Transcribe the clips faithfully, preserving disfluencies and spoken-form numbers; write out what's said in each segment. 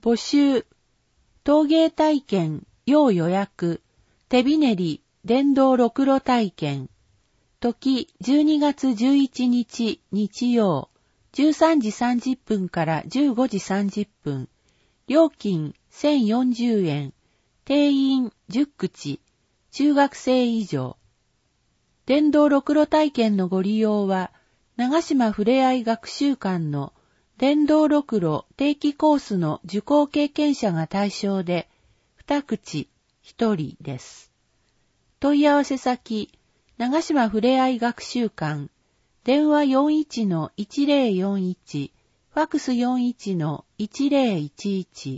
募集、陶芸体験、要予約、手びねり、電動ろくろ体験。時、じゅうにがつじゅういちにち、日曜、じゅうさんじさんじゅっぷんからじゅうごじさんじゅっぷん。料金せんよんじゅうえん。定員じゅっくち。中学生以上。電動ろくろ体験のご利用は、長島ふれあい学習館の電動ろくろ定期コースの受講経験者が対象で、にくちひとりです。問い合わせ先、長島ふれあい学習館、電話 よんいちのいちぜろよんいち、ファックス よんいちのいちぜろいちいち。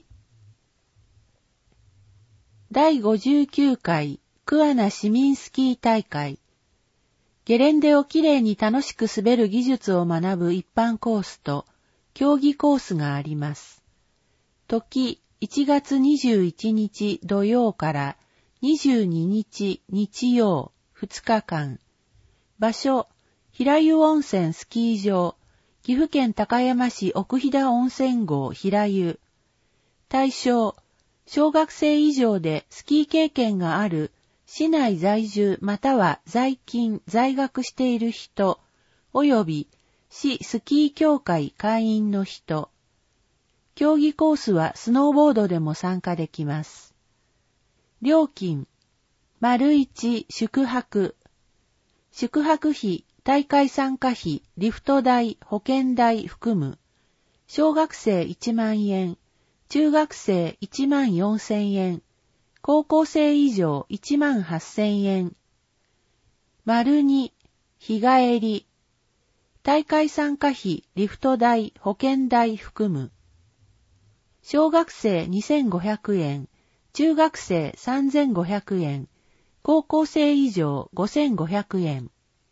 だいごじゅうきゅうかい桑名市民スキー大会。ゲレンデをきれいに楽しく滑る技術を学ぶ一般コースと競技コースがあります。時、いちがつにじゅういちにち土曜からにじゅうににち日曜ふつかかん。場所、平湯温泉スキー場、岐阜県高山市奥飛騨温泉郷平湯。対象、小学生以上でスキー経験がある市内在住または在勤在学している人、および市スキー協会会員の人。競技コースはスノーボードでも参加できます。料金、丸一宿泊。宿泊費、大会参加費、リフト代、保険代含む。小学生いちまんえん、中学生いちまんよんせんえん、高校生以上いちまんはっせんえん。丸に、日帰り。大会参加費、リフト代、保険代含む。小学生にせんごひゃくえん、中学生さんぜんごひゃくえん、高校生以上ごせんごひゃくえん。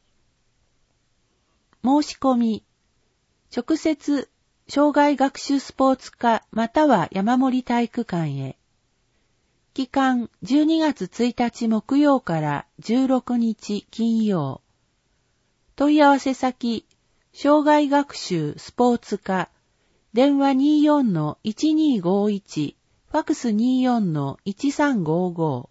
申し込み。直接、障害学習スポーツ課または山森体育館へ。期間じゅうにがつついたち木曜からじゅうろくにち金曜。問い合わせ先、障害学習スポーツ課、電話 にじゅうよんのいちにごいち、ファックス にじゅうよんのいちさんごご。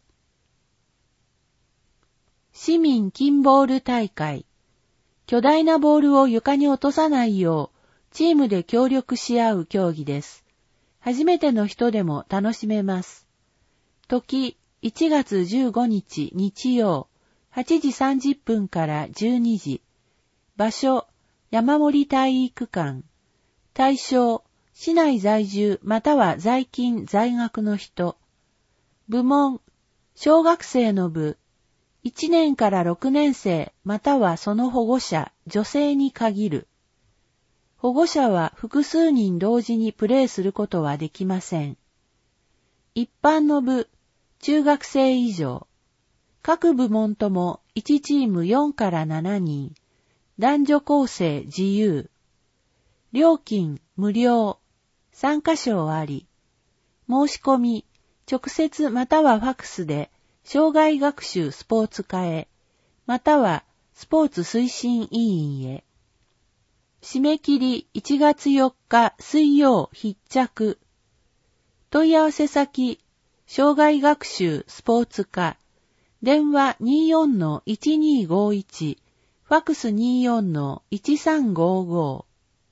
市民金ボール大会。巨大なボールを床に落とさないよう、チームで協力し合う競技です。初めての人でも楽しめます。時、いちがつじゅうごにち日曜、はちじさんじゅっぷんからじゅうにじ。場所、山森体育館。対象、市内在住または在勤在学の人。部門、小学生の部。いちねんからろくねん生またはその保護者、女性に限る。保護者は複数人同時にプレーすることはできません。一般の部、中学生以上。各部門ともいちチームよんからしちにん。男女構成自由。料金無料。参加賞あり。申し込み、直接またはファックスで、障害学習スポーツ課へ、またはスポーツ推進委員へ。締め切りいちがつよっか水曜必着。問い合わせ先、障害学習スポーツ課、電話 にじゅうよんのいちにごいち、ファックス にじゅうよんのいちさんごご。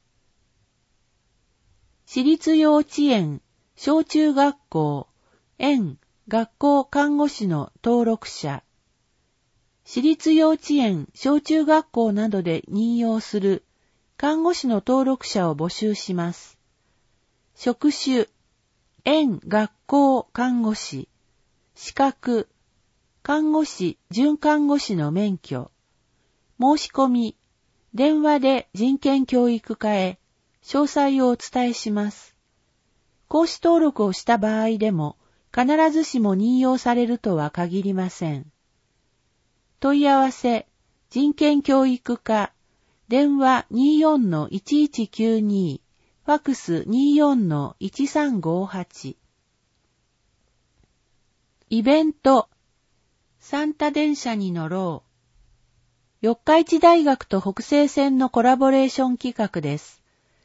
私立幼稚園、小中学校、園、学校看護師の登録者。私立幼稚園、小中学校などで任用する看護師の登録者を募集します。職種、園学校看護師、資格、看護師、准看護師の免許。申し込み、電話で人権教育課へ詳細をお伝えします。講師登録をした場合でも、必ずしも任用されるとは限りません。問い合わせ、人権教育課、電話 にじゅうよんのいちいちきゅうに、ファックス にじゅうよんのいちさんごはち。イベント、サンタ電車に乗ろう。四日市大学と北西線のコラボレーション企画です。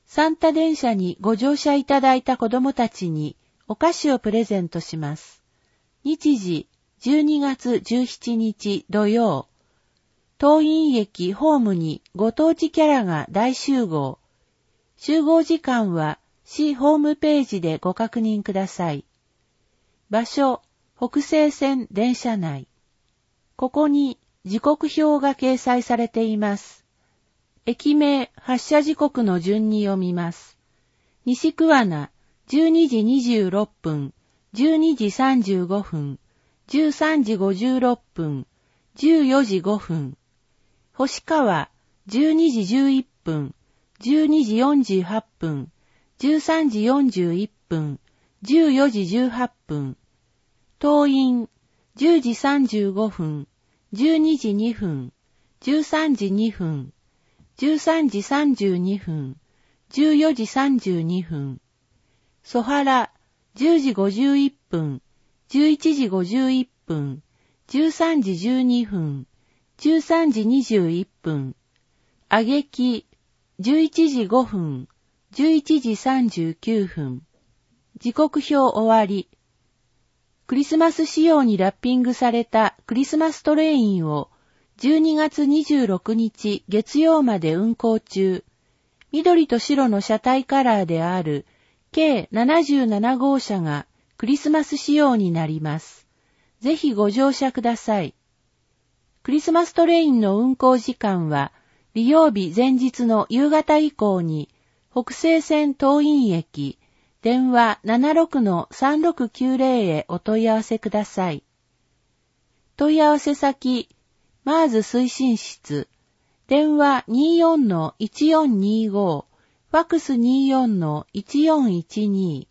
サンタ電車にご乗車いただいた子供たちにお菓子をプレゼントします。日時じゅうにがつじゅうしちにち土曜。東院駅ホームにご当地キャラが大集合。集合時間は市ホームページでご確認ください。場所、北西線電車内。ここに時刻表が掲載されています。駅名、発車時刻の順に読みます。西桑名、じゅうにじにじゅうろっぷん、じゅうにじさんじゅうごふん、じゅうさんじごじゅうろっぷん、じゅうよじごふん。星川、じゅうにじじゅういっぷん、じゅうにじよんじゅうはっぷん、じゅうさんじよんじゅういっぷん、じゅうよじじゅうはっぷん。東院、じゅうじさんじゅうごふん、じゅうにじにふん、じゅうさんじにふん、じゅうさんじさんじゅうにふん、じゅうよじさんじゅうにふん。蘇原、じゅうじごじゅういっぷん、じゅういちじごじゅういっぷん、じゅうさんじじゅうにふん、じゅうさんじにじゅういっぷん。あげき、じゅういちじごふん、じゅういちじさんじゅうきゅうふん。時刻表終わり。クリスマス仕様にラッピングされたクリスマストレインをじゅうにがつにじゅうろくにち月曜まで運行中。緑と白の車体カラーである計ななじゅうななごうしゃがクリスマス仕様になります。ぜひご乗車ください。クリスマストレインの運行時間は利用日前日の夕方以降に北西線東院駅電話 ななろくのさんろくきゅうぜろ へお問い合わせください。問い合わせ先、マーズ推進室、電話 にじゅうよんのいちよんにご、ファックス にじゅうよんのいちよんいちに。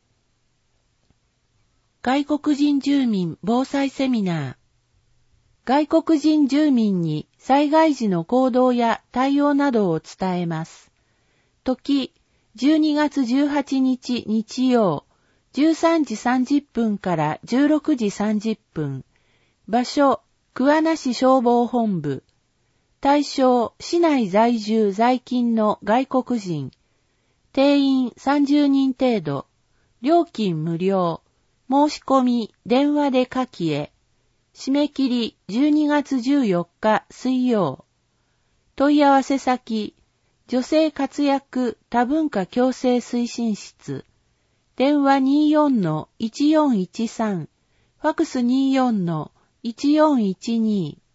外国人住民防災セミナー。外国人住民に災害時の行動や対応などを伝えます。時、じゅうにがつじゅうはちにち日曜、じゅうさんじさんじゅっぷんからじゅうろくじさんじゅっぷん。場所、桑名市消防本部。対象、市内在住在勤の外国人。定員さんじゅうにん程度。料金無料。申し込み、電話で下記へ。締め切りじゅうにがつじゅうよっか水曜。問い合わせ先、女性活躍多文化共生推進室。電話 にじゅうよんのいちよんいちさん、ファックス にじゅうよんのいちよんいちに。